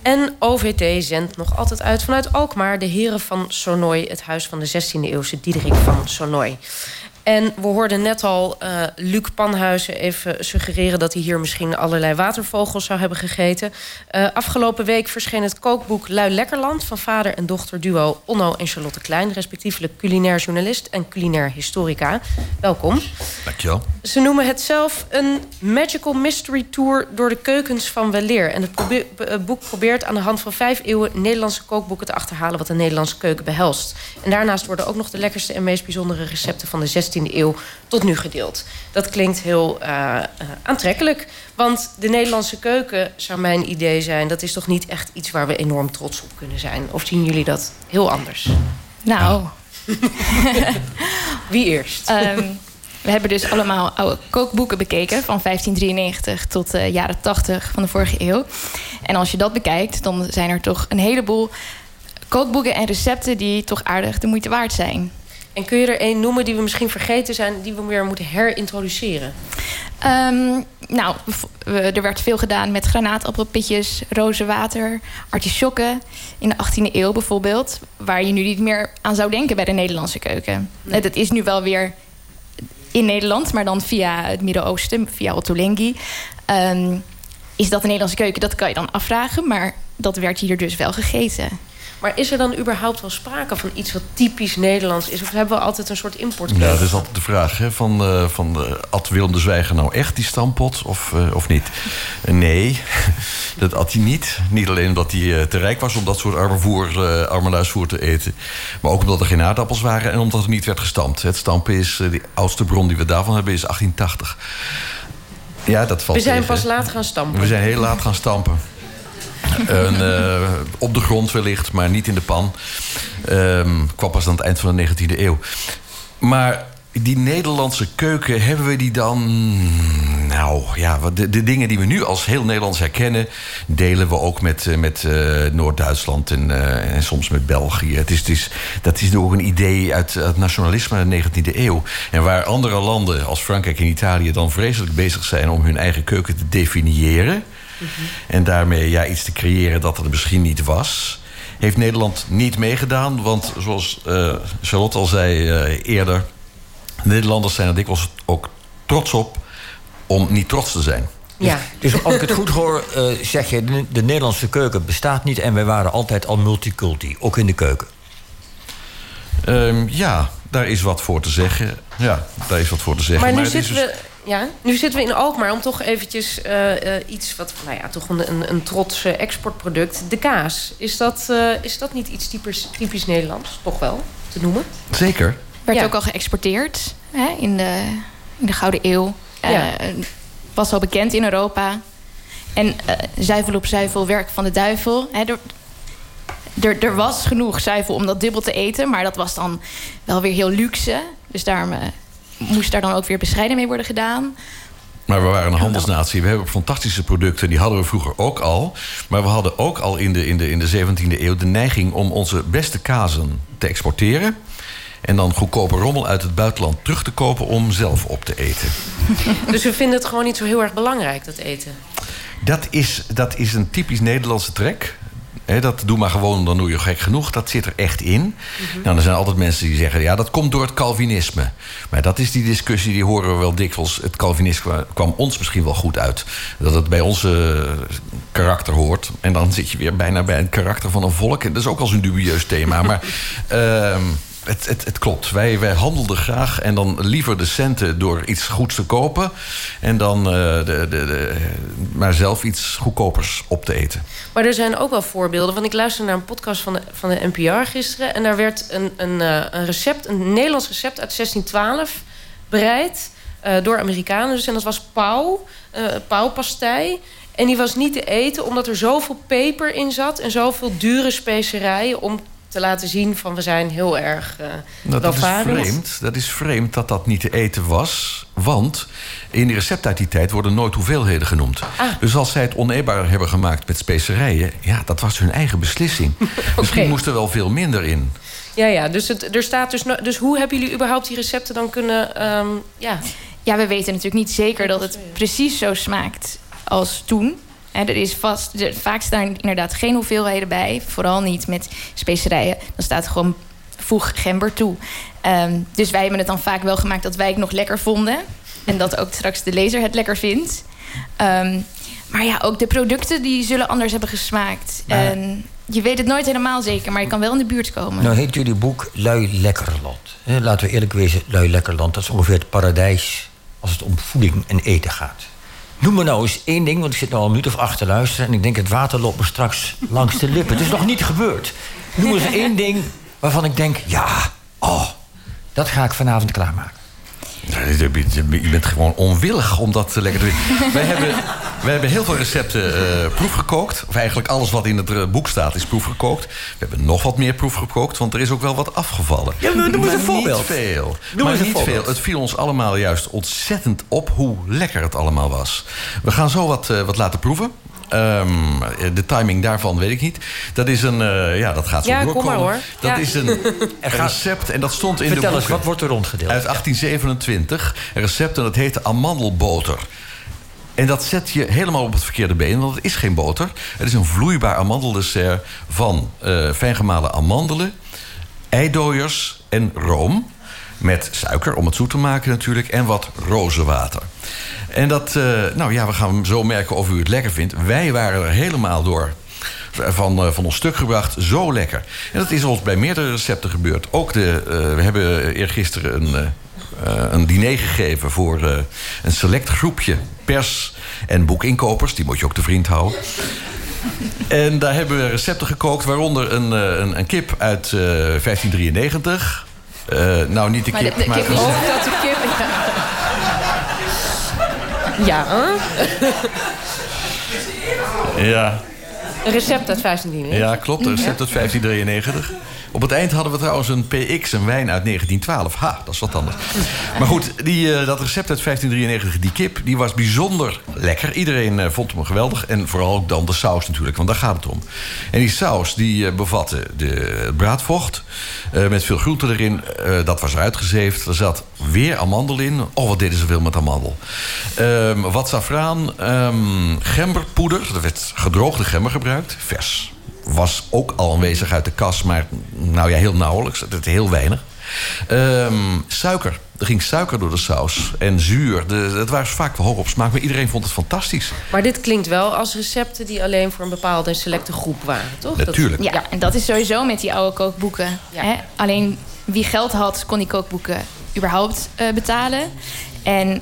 En OVT zendt nog altijd uit vanuit Alkmaar... de heren van Sonoy, het huis van de 16e-eeuwse Diederik van Sonoy. En we hoorden net al Luc Panhuizen even suggereren... dat hij hier misschien allerlei watervogels zou hebben gegeten. Afgelopen week verscheen het kookboek Lui Lekkerland... van vader en dochter duo Onno en Charlotte Klein... respectievelijk culinair journalist en culinair historica. Welkom. Dankjewel. Ze noemen het zelf een magical mystery tour... door de keukens van weleer. En het boek probeert aan de hand van 5 eeuwen... Nederlandse kookboeken te achterhalen wat de Nederlandse keuken behelst. En daarnaast worden ook nog de lekkerste en meest bijzondere recepten... van de 16e eeuw tot nu gedeeld. Dat klinkt heel aantrekkelijk. Want de Nederlandse keuken, zou mijn idee zijn... dat is toch niet echt iets waar we enorm trots op kunnen zijn? Of zien jullie dat heel anders? Nou... Wie eerst? We hebben dus allemaal oude kookboeken bekeken... van 1593 tot de jaren 80 van de vorige eeuw. En als je dat bekijkt, dan zijn er toch een heleboel... kookboeken en recepten die toch aardig de moeite waard zijn. En kun je er één noemen die we misschien vergeten zijn... die we weer moeten herintroduceren? Er werd veel gedaan met granaatappelpitjes, rozenwater, artisjokken. In de 18e eeuw bijvoorbeeld. Waar je nu niet meer aan zou denken bij de Nederlandse keuken. Nee. Dat is nu wel weer in Nederland, maar dan via het Midden-Oosten, via Ottolenghi. Is dat de Nederlandse keuken? Dat kan je dan afvragen, maar dat werd hier dus wel gegeten. Maar is er dan überhaupt wel sprake van iets wat typisch Nederlands is? Of hebben we altijd een soort importkeuken? Ja, dat is altijd de vraag. Hè? At Willem de Zwijger nou echt die stampot of niet? Nee, dat at hij niet. Niet alleen omdat hij te rijk was om dat soort armeluisvoer te eten. Maar ook omdat er geen aardappels waren en omdat er niet werd gestampt. Het stampen is, de oudste bron die we daarvan hebben, is 1880. Ja, dat valt We zijn tegen. pas laat gaan stampen. We zijn heel laat gaan stampen. Op de grond wellicht, maar niet in de pan. Kwam pas aan het eind van de 19e eeuw. Maar die Nederlandse keuken, hebben we die dan... Nou ja, de dingen die we nu als heel Nederlands herkennen... delen we ook met Noord-Duitsland en soms met België. Dat is ook een idee uit het nationalisme in de 19e eeuw. En waar andere landen als Frankrijk en Italië... dan vreselijk bezig zijn om hun eigen keuken te definiëren... en daarmee iets te creëren dat er misschien niet was... heeft Nederland niet meegedaan. Want zoals Charlotte al zei eerder... Nederlanders zijn er dikwijls ook trots op om niet trots te zijn. Ja. Dus als ik het goed hoor, zeg je... de Nederlandse keuken bestaat niet... en wij waren altijd al multiculti, ook in de keuken. Ja, daar is wat voor te zeggen. Maar nu zitten we in Alkmaar om toch eventjes iets wat... nou ja, toch een trots exportproduct. De kaas. Is dat niet iets typisch Nederlands? Toch wel, te noemen? Zeker. Werd ook al geëxporteerd in de Gouden Eeuw. Was al bekend in Europa. En zuivel op zuivel, werk van de duivel. Er was genoeg zuivel om dat dubbel te eten... maar dat was dan wel weer heel luxe. Dus daarom moest daar dan ook weer bescheiden mee worden gedaan. Maar we waren een handelsnatie. We hebben fantastische producten. Die hadden we vroeger ook al. Maar we hadden ook al in de 17e eeuw... de neiging om onze beste kazen te exporteren... en dan goedkope rommel uit het buitenland terug te kopen... om zelf op te eten. Dus we vinden het gewoon niet zo heel erg belangrijk, dat eten? Dat is een typisch Nederlandse trek. Dat doe maar gewoon, dan doe je gek genoeg. Dat zit er echt in. Nou, er zijn altijd mensen die zeggen... ja, dat komt door het Calvinisme. Maar dat is die discussie, die horen we wel dikwijls. Het Calvinisme kwam ons misschien wel goed uit. Dat het bij onze karakter hoort. En dan zit je weer bijna bij het karakter van een volk. En dat is ook al zo'n dubieus thema. Maar... Het klopt. Wij handelden graag en dan liever de centen door iets goeds te kopen... en dan maar zelf iets goedkopers op te eten. Maar er zijn ook wel voorbeelden. Want ik luisterde naar een podcast van de NPR gisteren... en daar werd een Nederlands recept uit 1612 bereid door Amerikanen. Dus, en dat was pauwpastei. En die was niet te eten omdat er zoveel peper in zat... en zoveel dure specerijen om te laten zien van we zijn heel erg welvarend. Dat is vreemd dat dat niet te eten was. Want in die recepten uit die tijd worden nooit hoeveelheden genoemd. Dus als zij het oneetbaar hebben gemaakt met specerijen... ja, dat was hun eigen beslissing. Misschien moest er wel veel minder in. Ja, dus er staat dus hoe hebben jullie überhaupt die recepten dan kunnen... Ja, we weten natuurlijk niet zeker dat het precies zo smaakt als toen. Vaak staan inderdaad geen hoeveelheden bij. Vooral niet met specerijen. Dan staat er gewoon voeg gember toe. Dus wij hebben het dan vaak wel gemaakt dat wij het nog lekker vonden. En dat ook straks de lezer het lekker vindt. Maar ja, ook de producten die zullen anders hebben gesmaakt. Je weet het nooit helemaal zeker, maar je kan wel in de buurt komen. Nou heet jullie boek Lui Lekkerland. Laten we eerlijk wezen, Lui Lekkerland, dat is ongeveer het paradijs als het om voeding en eten gaat. Noem me nou eens één ding, want ik zit nu al een minuut of 8 te luisteren... en ik denk, het water loopt me straks langs de lippen. Het is nog niet gebeurd. Noem eens één ding waarvan ik denk, dat ga ik vanavond klaarmaken. Je bent gewoon onwillig om dat lekker te doen. Wij hebben heel veel recepten proefgekookt. Of eigenlijk alles wat in het boek staat is proefgekookt. We hebben nog wat meer proefgekookt, want er is ook wel wat afgevallen. Ja, noem eens een voorbeeld. Niet veel. Maar niet veel. Het viel ons allemaal juist ontzettend op hoe lekker het allemaal was. We gaan zo wat laten proeven. De timing daarvan weet ik niet. Dat is een... dat gaat zo doorkomen. Kom maar, hoor. Dat is een recept en dat stond in de boeken. Vertel eens, wat wordt er rondgedeeld? Uit 1827. Een recept en dat heette amandelboter. En dat zet je helemaal op het verkeerde been, want het is geen boter. Het is een vloeibaar amandeldessert van fijngemalen amandelen, eidooiers en room. Met suiker, om het zoet te maken natuurlijk, en wat rozenwater. En dat, we gaan zo merken of u het lekker vindt. Wij waren er helemaal door van ons stuk gebracht. Zo lekker. En dat is ons bij meerdere recepten gebeurd. Ook we hebben eergisteren een diner gegeven voor een select groepje pers- en boekinkopers. Die moet je ook te vriend houden. En daar hebben we recepten gekookt, waaronder een kip uit 1593. Nou, niet de kip, maar... dat de kip... Ja, Ja. Een recept uit 1593. Ja, klopt. Een recept uit 1593. Op het eind hadden we trouwens een PX, een wijn uit 1912. Ha, dat is wat anders. Maar goed, dat recept uit 1593, die kip, die was bijzonder lekker. Iedereen vond hem geweldig. En vooral ook dan de saus natuurlijk, want daar gaat het om. En die saus, die bevatte het braadvocht met veel groenten erin. Dat was eruit gezeefd. Er zat weer amandel in. Oh, wat deden ze veel met amandel. Wat saffraan, gemberpoeder. Er werd gedroogde gember gebruikt, vers. Was ook al aanwezig uit de kas, maar heel nauwelijks. Het is heel weinig. Suiker. Er ging suiker door de saus. En zuur. Het was vaak wel hoog op smaak, maar iedereen vond het fantastisch. Maar dit klinkt wel als recepten die alleen voor een bepaalde selecte groep waren, toch? Natuurlijk. Ja, en dat is sowieso met die oude kookboeken. Ja. Hè? Alleen wie geld had, kon die kookboeken überhaupt betalen. En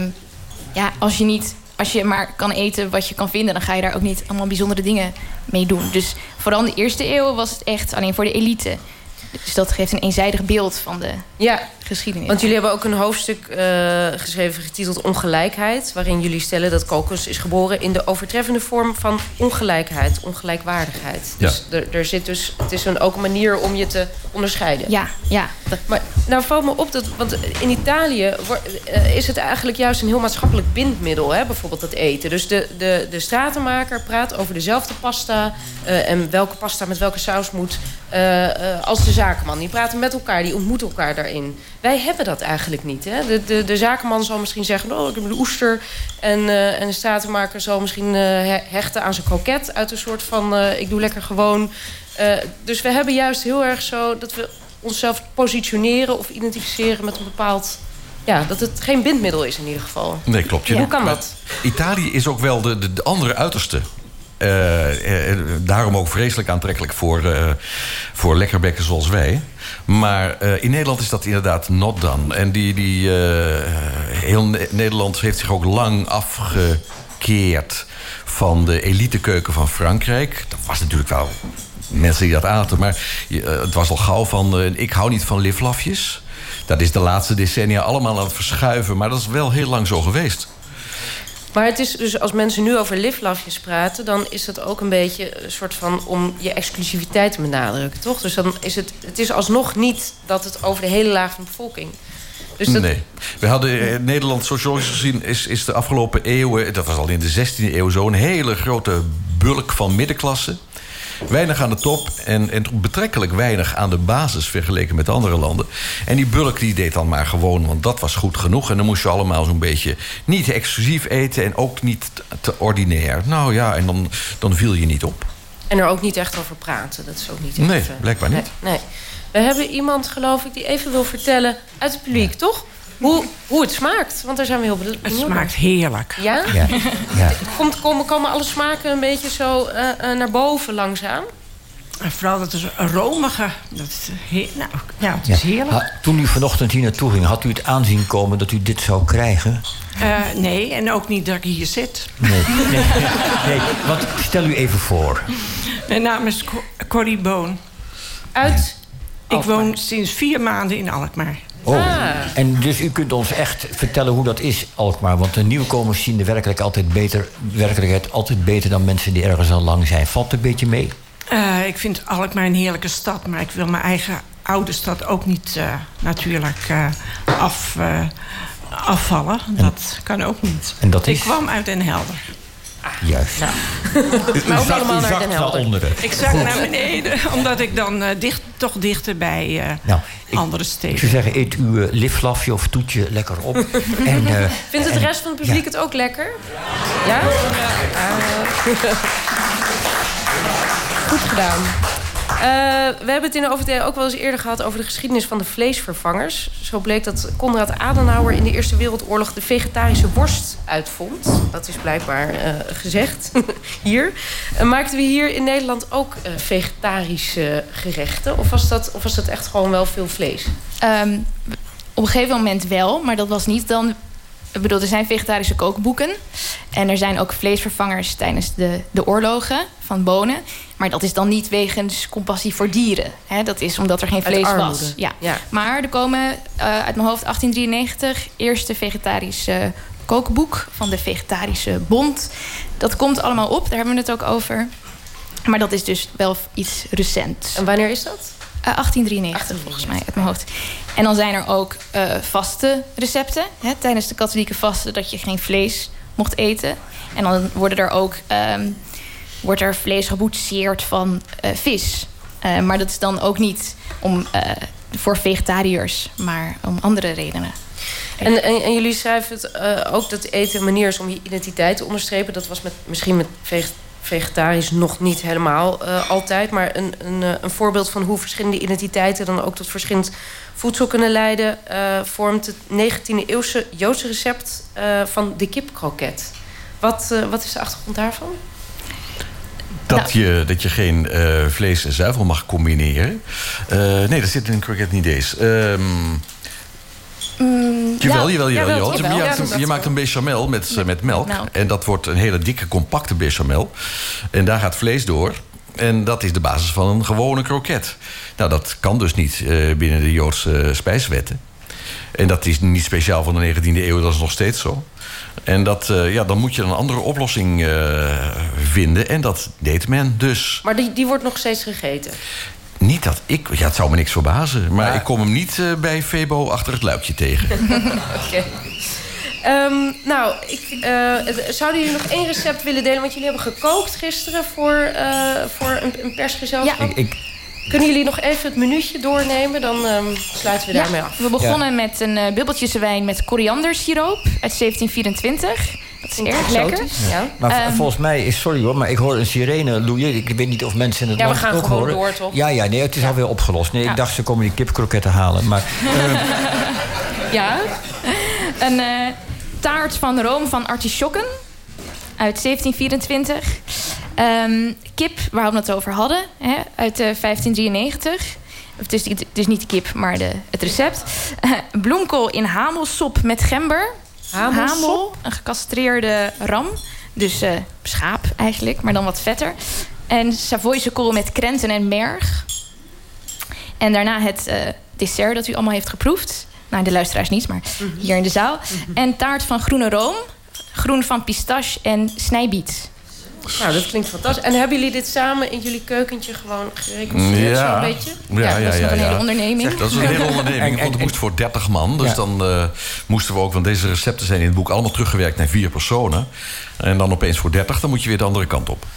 als je maar kan eten wat je kan vinden, dan ga je daar ook niet allemaal bijzondere dingen mee doen. Dus vooral in de eerste eeuw was het echt alleen voor de elite. Dus dat geeft een eenzijdig beeld van de geschiedenis. Want jullie hebben ook een hoofdstuk geschreven getiteld Ongelijkheid, waarin jullie stellen dat kokos is geboren in de overtreffende vorm van ongelijkheid, ongelijkwaardigheid. Ja. Dus er zit dus, het is ook een manier om je te onderscheiden. Ja. Maar nou valt me op want in Italië is het eigenlijk juist een heel maatschappelijk bindmiddel, hè? Bijvoorbeeld dat eten. Dus de stratenmaker praat over dezelfde pasta en welke pasta met welke saus moet als de zakenman. Die praten met elkaar, die ontmoeten elkaar daarin. Wij hebben dat eigenlijk niet. Hè? De zakenman zal misschien zeggen, ik heb een oester. En de stratenmaker zal misschien hechten aan zijn kroket uit een soort van ik doe lekker gewoon. Dus we hebben juist heel erg zo dat we onszelf positioneren of identificeren met een bepaald... Ja, dat het geen bindmiddel is in ieder geval. Nee, klopt. Hoe kan dat? Italië is ook wel de andere uiterste. Daarom ook vreselijk aantrekkelijk voor lekkerbekken zoals wij. Maar in Nederland is dat inderdaad not done. En heel Nederland heeft zich ook lang afgekeerd van de elitekeuken van Frankrijk. Dat was natuurlijk wel mensen die dat aten. Maar het was al gauw van, ik hou niet van liflafjes. Dat is de laatste decennia allemaal aan het verschuiven. Maar dat is wel heel lang zo geweest. Maar het is dus, als mensen nu over liflafjes praten, dan is het ook een beetje een soort van om je exclusiviteit te benadrukken, toch? Dus dan is het is alsnog niet dat het over de hele laag van de bevolking. Dus Nee. We hadden Nederland sociologisch gezien is de afgelopen eeuwen, dat was al in de 16e eeuw zo, een hele grote bulk van middenklasse. Weinig aan de top en betrekkelijk weinig aan de basis vergeleken met andere landen. En die bulk die deed dan maar gewoon, want dat was goed genoeg. En dan moest je allemaal zo'n beetje niet te exclusief eten en ook niet te ordinair. Nou ja, en dan viel je niet op. En er ook niet echt over praten. Dat is ook niet echt... Nee, blijkbaar niet. Nee. We hebben iemand, geloof ik, die even wil vertellen uit het publiek, toch? Hoe het smaakt. Want daar zijn we heel benieuwd. Het smaakt heerlijk. Ja? Ja. Komen alle smaken een beetje zo naar boven langzaam? En vooral dat is een romige. Dat is het is heerlijk. Toen u vanochtend hier naartoe ging, had u het aanzien komen dat u dit zou krijgen? Nee, en ook niet dat ik hier zit. Nee. Want stel u even voor. Mijn naam is Corrie Boon. Uit? Ik woon sinds 4 maanden in Alkmaar. Oh, en dus u kunt ons echt vertellen hoe dat is, Alkmaar. Want de nieuwkomers zien de werkelijkheid altijd beter dan mensen die ergens al lang zijn. Valt het een beetje mee? Ik vind Alkmaar een heerlijke stad, maar ik wil mijn eigen oude stad ook niet natuurlijk afvallen. Dat kan ook niet. En dat is? Ik kwam uit Den Helder. Juist. Nou. U ook allemaal naar zakt Den naar Helder. onderen. Ik zak naar beneden, omdat ik dan toch dichter bij andere steden. Ik zou zeggen, eet uw liflafje of toetje lekker op. Vindt het rest van het publiek het ook lekker? Ja? Goed gedaan. We hebben het in de OVT ook wel eens eerder gehad over de geschiedenis van de vleesvervangers. Zo bleek dat Konrad Adenauer in de Eerste Wereldoorlog de vegetarische worst uitvond. Dat is blijkbaar gezegd hier. Maakten we hier in Nederland ook vegetarische gerechten? Of was dat echt gewoon wel veel vlees? Op een gegeven moment wel, maar dat was niet dan... Ik bedoel, er zijn vegetarische kookboeken. En er zijn ook vleesvervangers tijdens de oorlogen van bonen. Maar dat is dan niet wegens compassie voor dieren. Dat is omdat er geen vlees was. Ja. Maar er komen uit mijn hoofd 1893... eerste vegetarische kookboek van de Vegetarische Bond. Dat komt allemaal op, daar hebben we het ook over. Maar dat is dus wel iets recents. En wanneer is dat? 1893 volgens mij, uit mijn hoofd. En dan zijn er ook vaste recepten. Tijdens de katholieke vasten dat je geen vlees mocht eten. En dan wordt er vlees geboetseerd van vis. Maar dat is dan ook niet voor vegetariërs, maar om andere redenen. En jullie schrijven het ook dat eten een manier is om je identiteit te onderstrepen. Dat was misschien met vegetarisch nog niet helemaal altijd. Maar een voorbeeld van hoe verschillende identiteiten dan ook tot verschillend voedsel kunnen leiden, vormt het 19e-eeuwse Joodse recept van de kipkroket. Wat is de achtergrond daarvan? Dat je geen vlees en zuivel mag combineren. Nee, dat zit in een kroket niet eens. Jawel. Je maakt een bechamel met melk. En dat wordt een hele dikke, compacte bechamel. En daar gaat vlees door. En dat is de basis van een gewone kroket. Nou, dat kan dus niet binnen de Joodse spijswetten. En dat is niet speciaal van de 19e eeuw, dat is nog steeds zo. En dan moet je een andere oplossing vinden. En dat deed men dus. Maar die wordt nog steeds gegeten? Niet dat ik... Ja, het zou me niks verbazen. Maar ik kom hem niet bij Febo achter het luikje tegen. Oké. Zouden jullie nog 1 recept willen delen? Want jullie hebben gekookt gisteren voor een persgezelschap. Ja, Kunnen jullie nog even het minuutje doornemen? Dan sluiten we daarmee af. We begonnen met een bubbeltjeswijn met koriandersiroop uit 1724. Dat is erg lekker. Ja. Maar volgens mij, sorry hoor, maar ik hoor een sirene loeien. Ik weet niet of mensen in het land het ook horen. Ja, we gaan gewoon door, toch? Ja, nee, het is alweer opgelost. Nee, ik dacht ze komen die kipkroketten halen. Maar, Ja, een taart van room van artisjokken uit 1724. Kip, waar we het over hadden, uit 1593. Het is niet de kip, maar het recept. Bloemkool in hamelsop met gember. Hamel, een gecastreerde ram. Dus schaap eigenlijk, maar dan wat vetter. En Savoyse kool met krenten en merg. En daarna het dessert dat u allemaal heeft geproefd. Nou, de luisteraars niet, maar hier in de zaal. En taart van groene room. Groen van pistache en snijbiet. Nou, dat klinkt fantastisch. En hebben jullie dit samen in jullie keukentje gewoon gereconstrueerd? Zo'n beetje? Dat is nog een hele onderneming. Dat is een hele onderneming, want het moest voor 30 man. Dus dan moesten we ook, want deze recepten zijn in het boek allemaal teruggewerkt naar 4 personen. En dan opeens voor 30, dan moet je weer de andere kant op.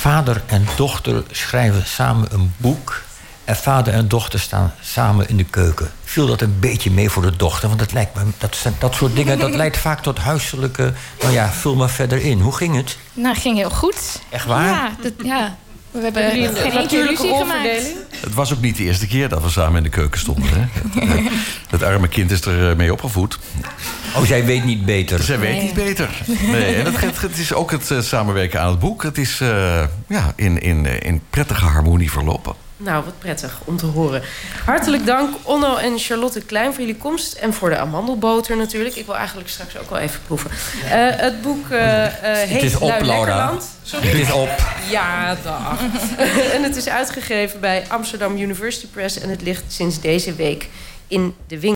Vader en dochter schrijven samen een boek. En vader en dochter staan samen in de keuken. Viel dat een beetje mee voor de dochter? Want het lijkt me, dat soort dingen dat leidt vaak tot huiselijke... Nou ja, vul maar verder in. Hoe ging het? Nou, ging heel goed. Echt waar? Ja. We hebben geen enkele ruzie gemaakt. Het was ook niet de eerste keer dat we samen in de keuken stonden. Hè? Het arme kind is er mee opgevoed. Oh, zij weet niet beter. Zij weet niet beter. Nee, en het is ook het samenwerken aan het boek. Het is in prettige harmonie verlopen. Nou, wat prettig om te horen. Hartelijk dank Onno en Charlotte Klein voor jullie komst. En voor de amandelboter natuurlijk. Ik wil eigenlijk straks ook wel even proeven. Het boek heet Het is op, Laura. Sorry? Het is op. Ja, dag. En het is uitgegeven bij Amsterdam University Press. En het ligt sinds deze week in de winkel.